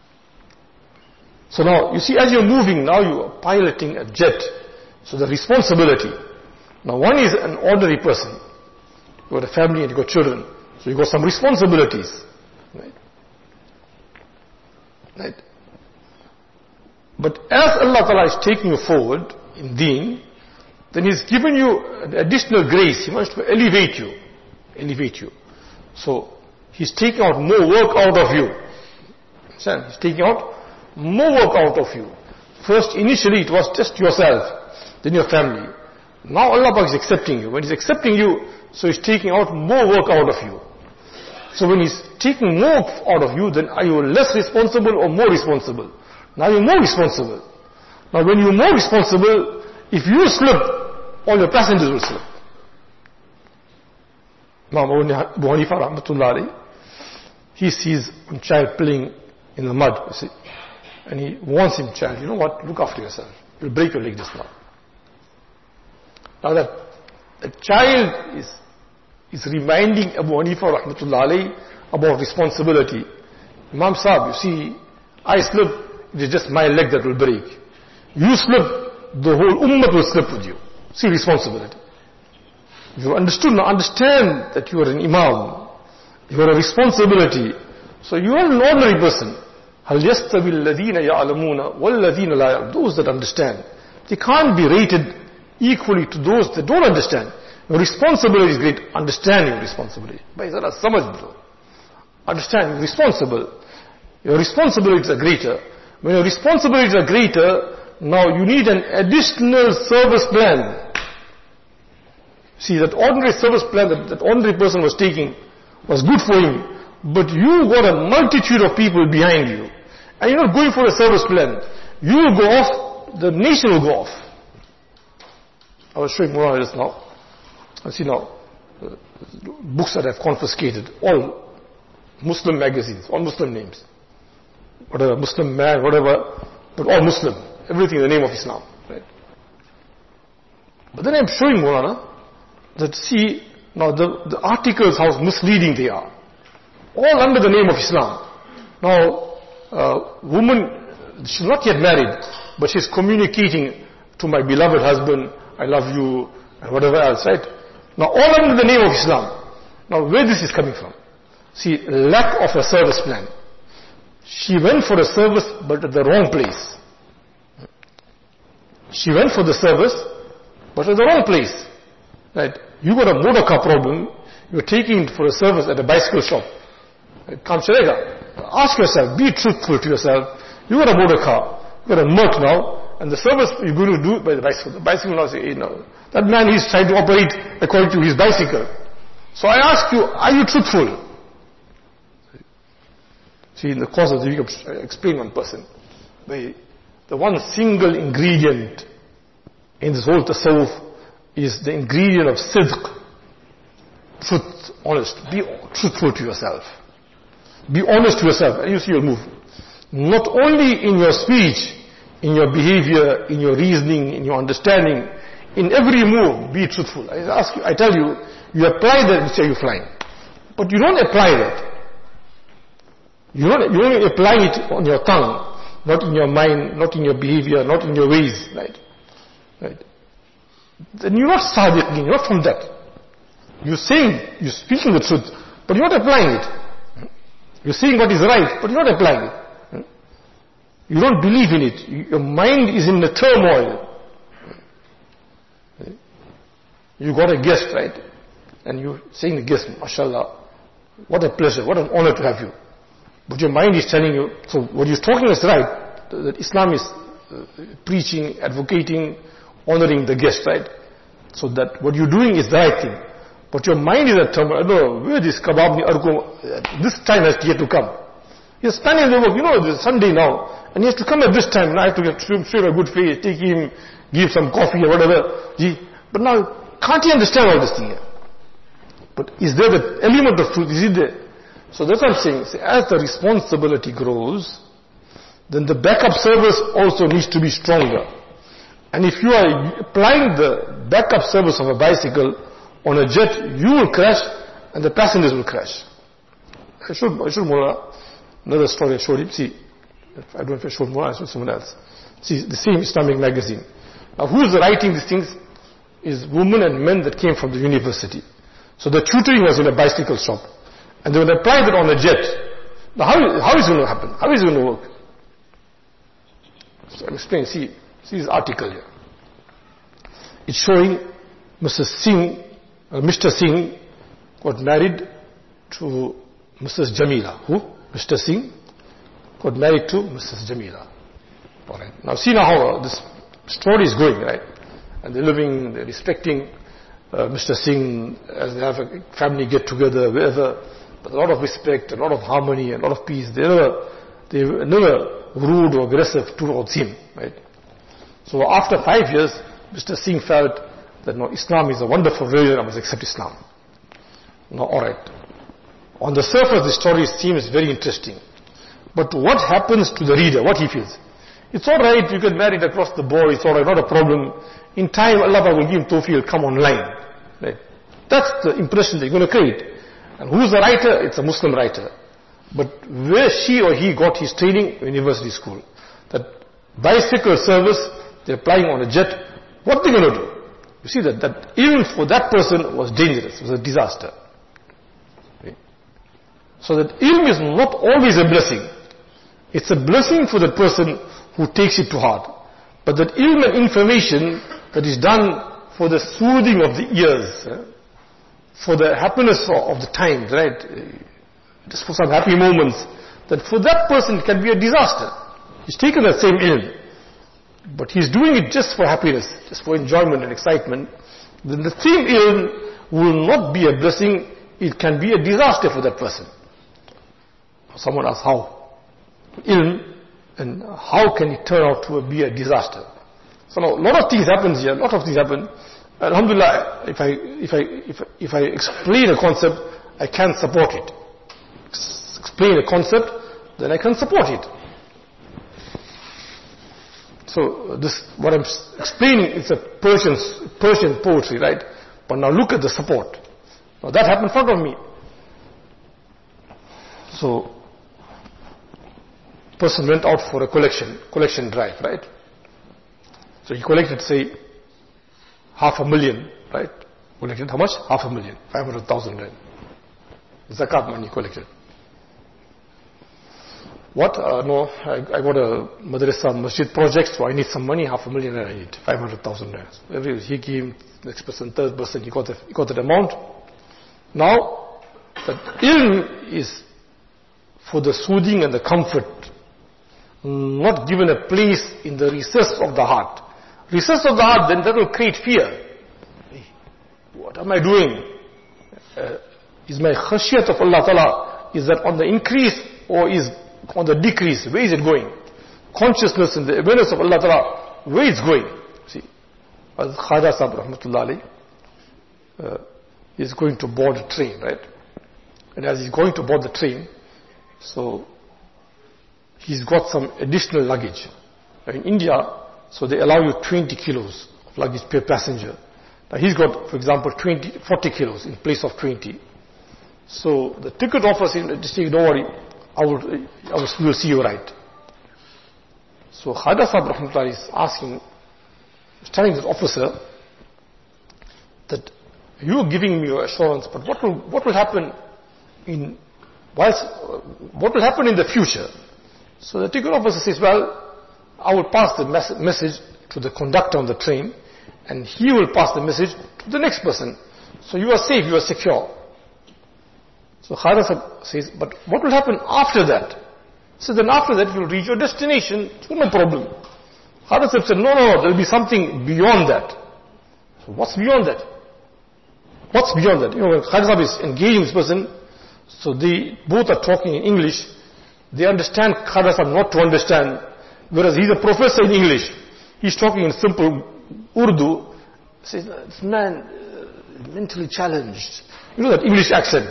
So now, you see, as you're moving, now you are piloting a jet. So the responsibility. Now one is an ordinary person. You've got a family and you've got children. So you've got some responsibilities. Right? Right? But as Allah Ta'ala is taking you forward in deen, then He's given you an additional grace. He wants to elevate you. Elevate you. So He's taking out more work out of you. Understand? He's taking out more work out of you. First, initially it was just yourself, then your family. Now Allah is accepting you. When He's accepting you, so He's taking out more work out of you. So when He's taking more out of you, then are you less responsible or more responsible? Now you're more responsible. Now when you're more responsible, if you slip, all your passengers will slip. Imam Abu Hanifa Rahmatullah alayhi, he sees a child playing in the mud, you see, and he warns him, child, you know what, look after yourself. You'll break your leg just now. Now that the child is, is reminding Abu Hanifa Rahmatullah alayhi about responsibility. Imam Sahib, you see, I slip, it is just my leg that will break. You slip, the whole ummah will slip with you. See responsibility. You understood, now understand that you are an imam. You are a responsibility. So you are an ordinary person. هَلْ يَسْتَوِي الَّذِينَ يَعْلَمُونَ وَالَّذِينَ لَا يَعْلَمُونَ. Those that understand, they can't be rated equally to those that don't understand. Your responsibility is great. Understand your responsibility. Understand, you're responsible. Your responsibilities are greater. When your responsibilities are greater, now you need an additional service plan. See, that ordinary service plan that that ordinary person was taking was good for him, but you got a multitude of people behind you, and you're not going for a service plan. You will go off, the nation will go off. I was showing Mullah just now. I see now, uh, books that I've confiscated, all Muslim magazines, all Muslim names. Whatever, Muslim man, whatever, but all Muslim. Everything in the name of Islam. Right? But then I'm showing Mullah that see, now the, the articles, how misleading they are. All under the name of Islam. Now, uh, woman, she's not yet married, but she's communicating to my beloved husband, I love you, and whatever else, right? Now, all under the name of Islam. Now, where this is coming from? See, lack of a service plan. She went for a service, but at the wrong place. She went for the service, but in the wrong place. Right? You got a motor car problem, you're taking it for a service at a bicycle shop. Kam chalega. Ask yourself, be truthful to yourself. You got a motor car, you got a Merc now, and the service you're going to do by the bicycle. The bicycle now say, hey, no, that man is trying to operate according to his bicycle. So I ask you, are you truthful? See, in the course of the week, I explain one person. The, the one single ingredient in this whole tasawwuf is the ingredient of sidq. Truth, honest. Be truthful to yourself. Be honest to yourself, and you see you'll move. Not only in your speech, in your behavior, in your reasoning, in your understanding, in every move, be truthful. I ask you, I tell you, you apply that, you say you're flying. But you don't apply that. You don't, you only apply it on your tongue, not in your mind, not in your behavior, not in your ways, right? Right? Then you're not sadiqeen, you're not from that. You're saying, you're speaking the truth, but you're not applying it. You're saying what is right, but you're not applying it. You don't believe in it. Your mind is in the turmoil. You got a guest, right? And you're saying the guest, mashallah, what a pleasure, what an honor to have you. But your mind is telling you, so what you're talking is right, that Islam is uh, preaching, advocating, honoring the guest, right? So that what you're doing is the right thing. But your mind is at turmoil, no, where this kebab ni arko, this time has yet to come. He's planning the work, you know, it's Sunday now, and he has to come at this time, now I have to get straight a good face, take him, give some coffee or whatever. Gee, but now, can't he understand all this thing here? But is there the element of truth, is it there? So that's what I'm saying. See, as the responsibility grows, then the backup service also needs to be stronger. And if you are applying the backup service of a bicycle on a jet, you will crash and the passengers will crash. I showed, I showed Mullah another story I showed him. See, I don't know if I showed Mullah, I showed someone else. See, the same Islamic magazine. Now who is writing these things is women and men that came from the university. So the tutoring was in a bicycle shop. And they would apply that on a jet. Now how, how is it going to happen? How is it going to work? So I'm explaining, see, see this article here. It's showing Missus Singh, uh, Mister Singh got married to Missus Jamila. Who? Mister Singh got married to Missus Jamila. Alright. Now see now how this story is going, right? And they're living, they're respecting uh, Mister Singh as they have a family get together, wherever. But a lot of respect, a lot of harmony, a lot of peace. They never, they were never rude or aggressive towards him, right? So after five years, Mister Singh felt that no, Islam is a wonderful religion, I must accept Islam. Now, alright. On the surface, the story seems very interesting. But what happens to the reader, what he feels? It's alright, you get married across the board, it's alright, not a problem. In time, Allah will give him tawfiq, he'll come online. Right? That's the impression they're going to create. And who's the writer? It's a Muslim writer. But where she or he got his training? University school. That bicycle service, they're applying on a jet. What they're going to do? You see that, that even for that person was dangerous, was a disaster. Okay? So that ilm is not always a blessing. It's a blessing for the person who takes it to heart. But that ilm and information that is done for the soothing of the ears, eh? For the happiness of the times, right? Just for some happy moments, that for that person it can be a disaster. He's taken that same ilm, but he's doing it just for happiness, just for enjoyment and excitement. Then the same ilm will not be a blessing, it can be a disaster for that person. Someone asks how? Ilm, and how can it turn out to be a disaster? So now, a lot of things happen here, a lot of things happen. Alhamdulillah, if I, if I, if I, if I explain a concept, I can support it. Explain a concept, then I can support it. So this, what I'm explaining, is a Persian, Persian poetry, right? But now look at the support. Now that happened in front of me. So, person went out for a collection, collection drive, right? So he collected, say, half a million, right? Collected how much? Half a million, five hundred thousand rand. Zakat money collected. what, uh, no, I, I got a madrasa masjid project, so I need some money, half a million I need, five hundred thousand naira. Every, he gave, next person, third person, he got, the, he got that amount. Now, that ilm is for the soothing and the comfort, not given a place in the recess of the heart. Recess of the heart, then that will create fear. What am I doing? Uh, is my khashiyat of Allah Ta'ala, is that on the increase or is on the decrease? Where is it going? Consciousness and the awareness of Allah Ta'ala, where it's going? See, as Khaja Sahib Rahmatullah Alayhi, uh, is going to board a train, right? And as he's going to board the train, so he's got some additional luggage. In India, so they allow you twenty kilos of luggage per passenger. Now he's got, for example, twenty, forty kilos in place of twenty. So the ticket officer says, don't worry, I will, I will, we will see you right. So Khaja Sahib Rahmatullah is asking, telling the officer that you are giving me your assurance, but what will, what will happen in, whilst, what will happen in the future? So the ticket officer says, well, I will pass the mes- message to the conductor on the train, and he will pass the message to the next person. So you are safe, you are secure. So Khaja says, but what will happen after that? So then after that you will reach your destination, no problem. Khaja said, no, no, there will be something beyond that. So what's beyond that? What's beyond that? You know, when Khaja is engaging this person, so they both are talking in English, they understand Khaja not to understand, whereas he's a professor in English. He's talking in simple Urdu. Says, this man uh, mentally challenged. You know that English accent.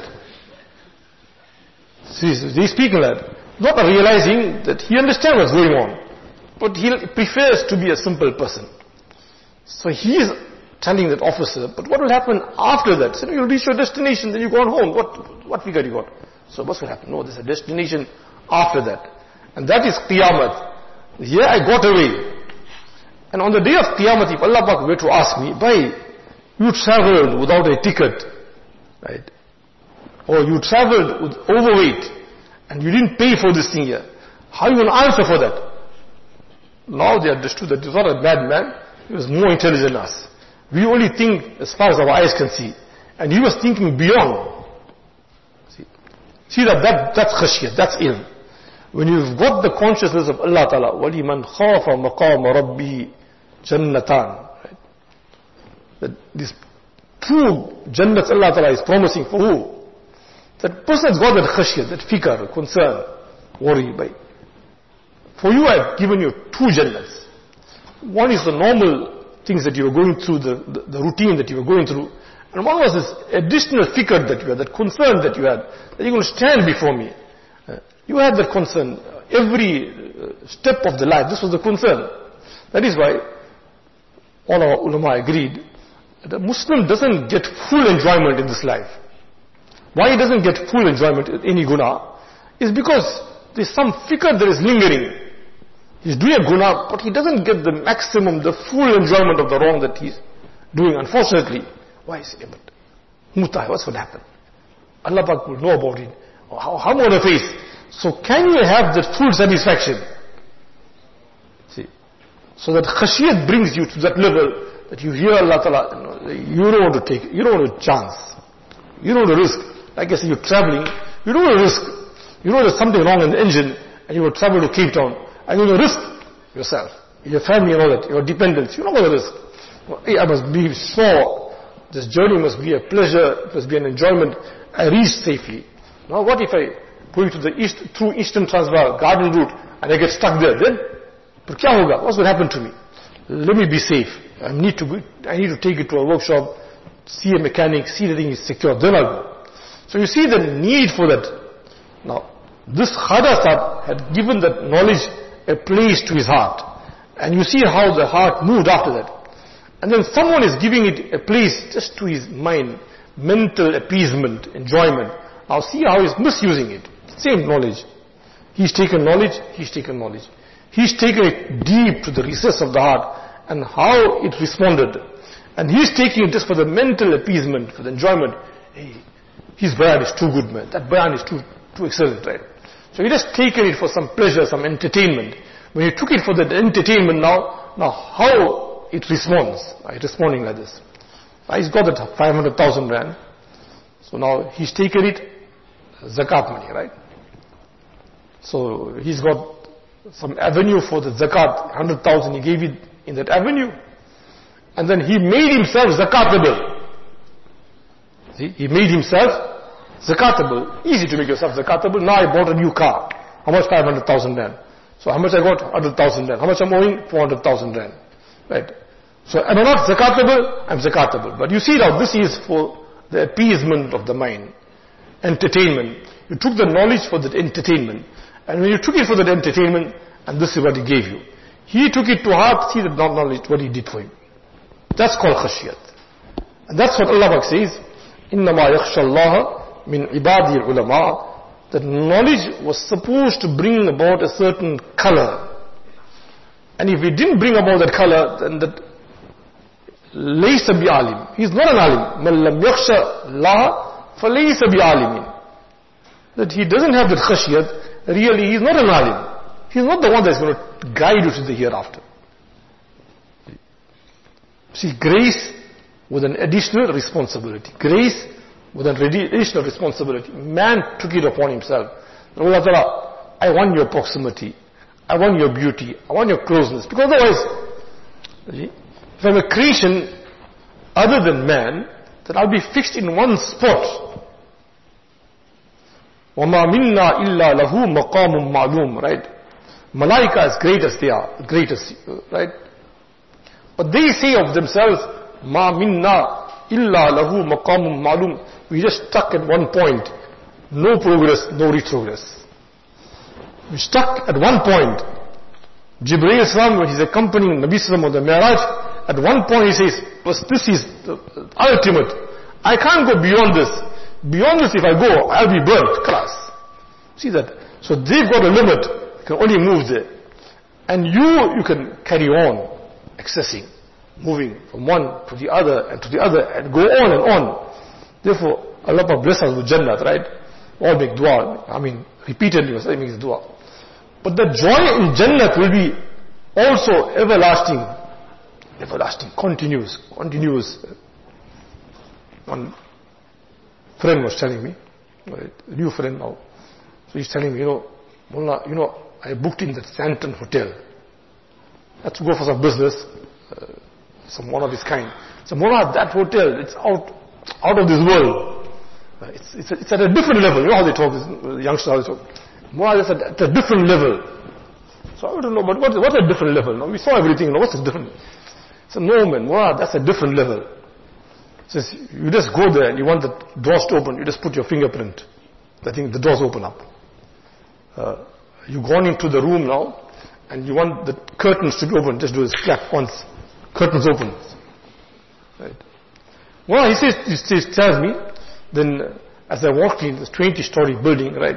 See, he's speaking that, not realizing that he understands what's going on, but he prefers to be a simple person. So he is telling that officer, but what will happen after that? So you'll reach your destination, then you go on home. What what figure you got? So what's will happen? No, there's a destination after that. And that is Qiyamah. Here I got away. And on the day of Qiyamah, if Allah Pak were to ask me, why you traveled without a ticket, right? Or you traveled with overweight, and you didn't pay for this thing here, how you will answer for that? Now they understood that he was not a bad man, he was more intelligent than us. We only think as far as our eyes can see, and he was thinking beyond. See, see that, that that's khashiyat, that's ilm. When you've got the consciousness of Allah Ta'ala, وَلِمَنْ خَافَ مَقَامَ رَبِّهِ جَنَّتَانِ, right? That this true Jannat Allah Ta'ala is promising for who? That person has got that khashiyat, that fikr, concern, worry. By. For you I have given you two Jannats. One is the normal things that you are going through, the, the, the routine that you are going through. And one was this additional fikr that you had, that concern that you had, that you're going to stand before me. Uh, you had that concern. Every uh, step of the life, this was the concern. That is why all our ulama agreed that a Muslim doesn't get full enjoyment in this life. Why he doesn't get full enjoyment in any guna is because there's some fikr that is lingering. He's doing a guna, but he doesn't get the maximum, the full enjoyment of the wrong that he's doing, unfortunately. Why is it? Mutai, what's going to happen? Allah Pak will know about it. How, how on the face? So can you have that full satisfaction? See, so that khashiyat brings you to that level that you hear Allah Ta'ala, you don't want to take, you don't want to chance. You don't want to risk. Like I say, you're traveling, you don't want to risk. You know there's something wrong in the engine, and you will travel to Cape Town, and you will risk yourself, your family and all that, your dependents. You're not going to risk. Well, hey, I must be sure this journey must be a pleasure, it must be an enjoyment. I reach safely. Now what if I go to the east, through Eastern Transvaal, Garden route, and I get stuck there? Then, but kya hoga? What's going to happen to me? Let me be safe. I need to go, I need to take it to a workshop, see a mechanic, see the thing is secure, then I'll go. So you see the need for that. Now, this Khaja Sahib had given that knowledge a place to his heart. And you see how the heart moved after that. And then someone is giving it a place just to his mind, mental appeasement, enjoyment. Now see how he's misusing it. Same knowledge. He's taken knowledge, he's taken knowledge. He's taken it deep to the recess of the heart and how it responded. And he's taking it just for the mental appeasement, for the enjoyment. Hey, his bayan is too good, man. That bayan is too, too excellent, right? So he just taken it for some pleasure, some entertainment. When he took it for that entertainment now, now how it responds? Right? Responding like this. Right? He's got that five hundred thousand rand. So now he's taken it, zakat money, right? So he's got some avenue for the zakat, one hundred thousand, he gave it in that avenue. And then he made himself zakatable. See, he made himself zakatable. Easy to make yourself zakatable. Now I bought a new car. How much? five hundred thousand rand. So how much I got? one hundred thousand rand. How much I'm owing? four hundred thousand rand. Right? So am I not zakatable? I'm zakatable. But you see now, this is for the appeasement of the mind. Entertainment. You took the knowledge for that entertainment. And when you took it for that entertainment, and this is what he gave you. He took it to heart, see that knowledge, what he did for him. That's called khashiyat. And that's what Allah says, إِنَّمَا يَخْشَى اللَّهَ مِنْ عِبَادِهِ الْعُلَمَاءِ. That knowledge was supposed to bring about a certain color. And if it didn't bring about that color, then that لَيْسَ بِعَالِمٍ. He's not an alim. مَنْ لَمْ يَخْشَى اللَّهَ فَلَيْسَ بِعَالِمٍ. That he doesn't have that khashiyat, really he's not an alim. He's not the one that's going to guide you to the hereafter. See, grace with an additional responsibility. Grace with an additional responsibility. Man took it upon himself. Allah Ta'ala, I want your proximity. I want your beauty. I want your closeness. Because otherwise, if I'm a creation other than man, then I'll be fixed in one spot. وَمَا مِنَّا إِلَّا لَهُ مَقَامٌ مَعْلُومٌ. Right? Malaika, as great as they are, greatest, right? But they say of themselves, Ma minna illa lahu maqamun ma'lum. We just stuck at one point. No progress, no retrogress. We stuck at one point. Jibreel Salam, when he's accompanying Nabi Sallam on the Mi'raj, at one point he says, this is the ultimate. I can't go beyond this. Beyond this, if I go, I'll be burnt. Class. See that? So they've got a limit. You can only move there. And you, you can carry on accessing, moving from one to the other and to the other and go on and on. Therefore, Allah bless us with Jannat, right? All make dua. I mean, repeatedly was making dua. But the joy in Jannat will be also everlasting. Everlasting, continuous, continuous. One friend was telling me, right, a new friend now. So he's telling me, you know, Mullah, you know, I booked in the Santon Hotel. I had to go for some business, uh, some one of its kind. So Mullah, that hotel, it's out, out of this world. Uh, it's, it's, it's at a different level. You know how they talk, uh, youngsters, how they talk. Mullah, it's at, at a different level. So I don't know, but what, what's a different level? Now, we saw everything, you know, what's a different? So no man, Mullah, that's a different level. Says, you just go there and you want the doors to open, you just put your fingerprint. I think the doors open up. Uh, you've gone into the room now, and you want the curtains to be open, just do this clap once, curtains open. Right. Well, he says, he says, tells me, then uh, as I walked in this twenty-story building, right,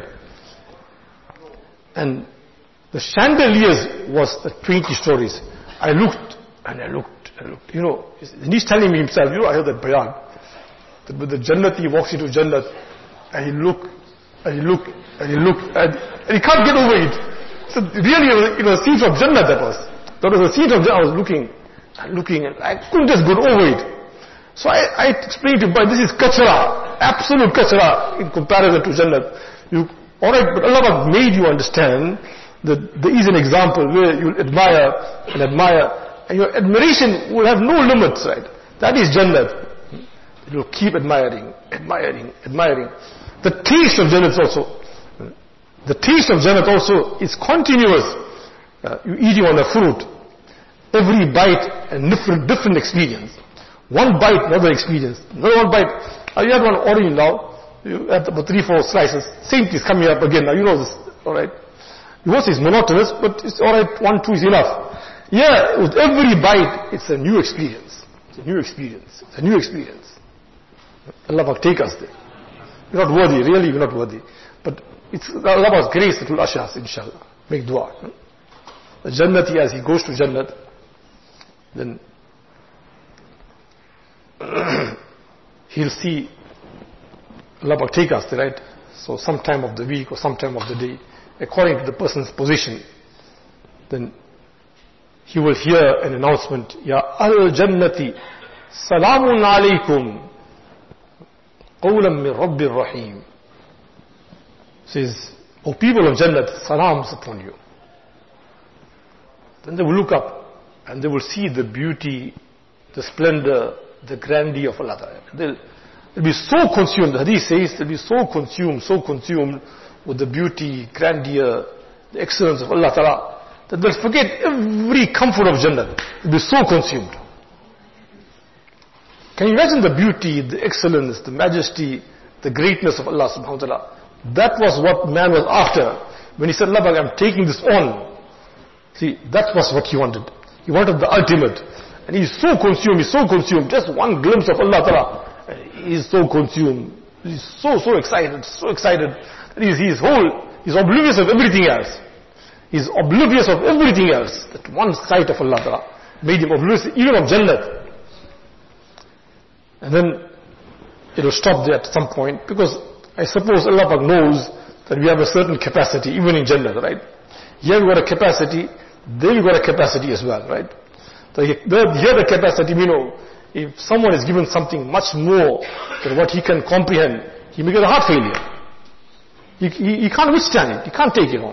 and the chandeliers was uh, twenty stories. I looked, and I looked, and I looked, you know, and he's telling me himself, you know, I heard that bayan, that with the Jannat, he walks into Jannat, and he looked, and he looked, and he looked, and, and he can't get over it. So really, you know, a scene from Jannah that was. That was a scene from Jannah. I was looking, and looking, and I couldn't just get over it. So I, I explained to him, but this is kachra, absolute kachra in comparison to Jannah. You, alright, but Allah made you understand that there is an example where you'll admire and admire, and your admiration will have no limits, right? That is Jannah. You'll keep admiring, admiring, admiring. The taste of Jannah also. The taste of Jannat also is continuous. Uh, you eating on a fruit. Every bite a different, different experience. One bite, another experience. Another one bite. Uh, you had one orange now. You had about three, four slices. Same thing is coming up again. Now you know this. Alright. You won't say it's monotonous, but it's alright. One, two is enough. Yeah, with every bite, it's a new experience. It's a new experience. It's a new experience. Allah take us there. You're not worthy. Really, you're not worthy. But it's Allah's grace that will usher us, inshallah. Make dua. The Jannati, as he goes to Jannat, then he'll see Allah take us there, right? So sometime of the week or sometime of the day, according to the person's position, then he will hear an announcement, Ya al-Jannati, Salamun alaykum, Qawlam min Rabbir Rahim. Says, O people of Jannat, salams upon you. Then they will look up and they will see the beauty, the splendor, the grandeur of Allah. They'll, they'll be so consumed, the hadith says, they'll be so consumed, so consumed with the beauty, grandeur, the excellence of Allah Ta'ala, that they'll forget every comfort of Jannah. They'll be so consumed. Can you imagine the beauty, the excellence, the majesty, the greatness of Allah Subhanahu wa Ta'ala? That was what man was after. When he said, Allah, I'm taking this on. See, that was what he wanted. He wanted the ultimate. And he's so consumed, he's so consumed. Just one glimpse of Allah Ta'ala, he's so consumed. He's so, so excited, so excited. That he's, he's whole, he's oblivious of everything else. He's oblivious of everything else. That one sight of Allah Ta'ala made him oblivious even of Jannah. And then it will stop there at some point, because I suppose Allah Ta'ala knows that we have a certain capacity, even in Jannah, right? Here we got a capacity, there we got a capacity as well, right? So here the capacity, we know, if someone is given something much more than what he can comprehend, he may get a heart failure. He, he, he can't withstand it, he can't take it on.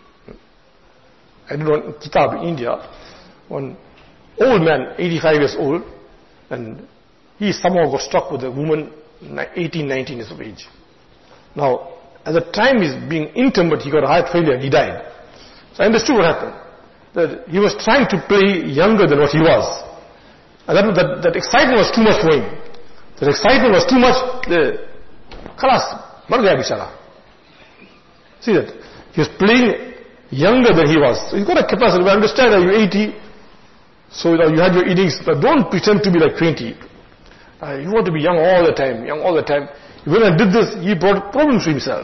I did one kitab in India, one old man, eighty-five years old, and he somehow got struck with a woman, eighteen, nineteen years of age. Now, at the time he's being intimate, he got a heart failure and he died. So I understood what happened. That he was trying to play younger than what he was. And that, that, that excitement was too much for him. That excitement was too much. The, khalas, mar gaya bichara. See that? He was playing younger than he was. So he's got a capacity. I understand that you're eighty, so you, know, you had your innings, but don't pretend to be like twenty. Uh, you want to be young all the time, young all the time. When I did this, he brought problems to himself.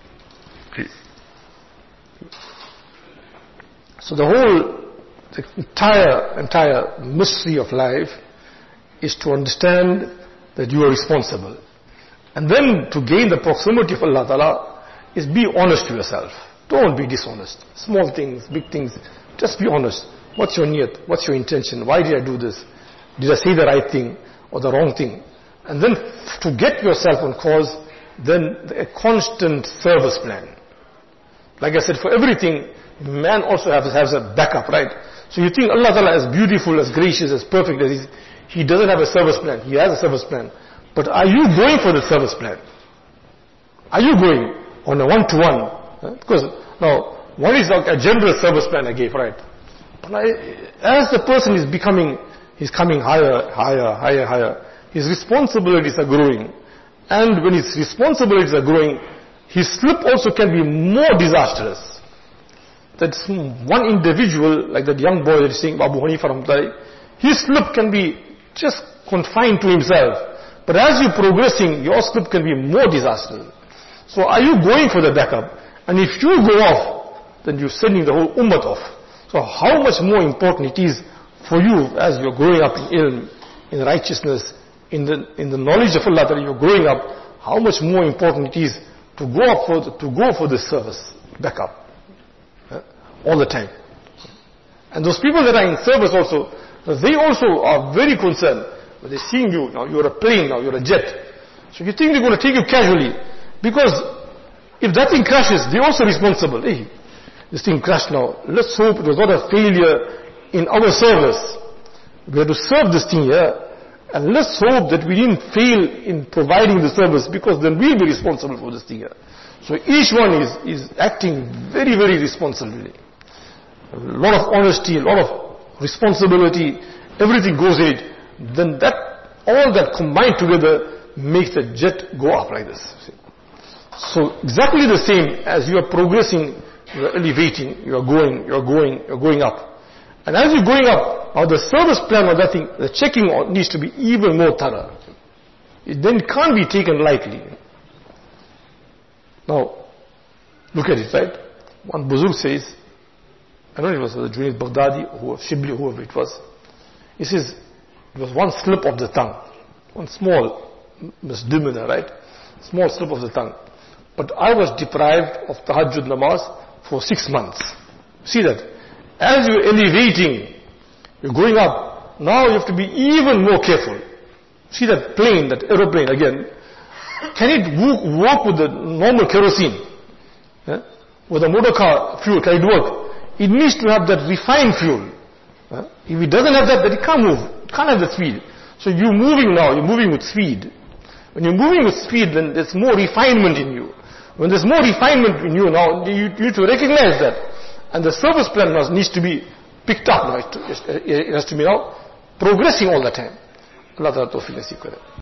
So the whole, the entire, entire mystery of life is to understand that you are responsible. And then to gain the proximity of Allah Ta'ala is be honest to yourself. Don't be dishonest. Small things, big things, just be honest. What's your niyat? What's your intention? Why did I do this? Did I say the right thing or the wrong thing? And then to get yourself on course, then a constant service plan. Like I said, for everything, man also has, has a backup, right? So you think Allah Ta'ala is beautiful, as gracious, as perfect as He is. He doesn't have a service plan. He has a service plan. But are you going for the service plan? Are you going on a one-to-one? Because now, one is like a general service plan I gave, right? But I, as the person is becoming, he's coming higher, higher, higher, higher. His responsibilities are growing. And when his responsibilities are growing, his slip also can be more disastrous. That one individual, like that young boy that is saying, Abu Hanifa Rahmatullahi, his slip can be just confined to himself. But as you're progressing, your slip can be more disastrous. So are you going for the backup? And if you go off, then you're sending the whole ummah off. So how much more important it is for you as you're growing up in ilm, in righteousness, in the in the knowledge of Allah that you're growing up, how much more important it is to go up for the, to go for this service, backup, uh, all the time. And those people that are in service also, they also are very concerned. When they're seeing you, now you're a plane, now you're a jet. So you think they're going to take you casually. Because if that thing crashes, they're also responsible. Hey, this thing crashed now. Let's hope it was not a failure in our service. We have to serve this thing here. And let's hope that we didn't fail in providing the service, because then we'll be responsible for this thing here. So each one is, is acting very, very responsibly. A lot of honesty, a lot of responsibility, everything goes in it. Then that, all that combined together makes the jet go up like this. See? So exactly the same as you are progressing, you are elevating, you are going, you are going, you are going up. And as you're going up, now the service plan or that thing, the checking needs to be even more thorough. It then can't be taken lightly. Now, look at it, right? One Buzurg says, I don't know if it was the Junaid Baghdadi or Shibli, whoever it was. He says, it was one slip of the tongue. One small misdemeanor, right? Small slip of the tongue. But I was deprived of tahajjud namaz for six months. See that? As you're elevating, you're going up, now you have to be even more careful. See that plane, that aeroplane again, can it work, work with the normal kerosene? Yeah? With a motor car fuel, can it work? It needs to have that refined fuel. Yeah? If it doesn't have that, then it can't move. It can't have the speed. So you're moving now, you're moving with speed. When you're moving with speed, then there's more refinement in you. When there's more refinement in you now, you, you need to recognize that. And the service plan must, needs to be picked up now. It, it has to be now progressing all the time. Allah Ta'ala tawfiq nasib kare.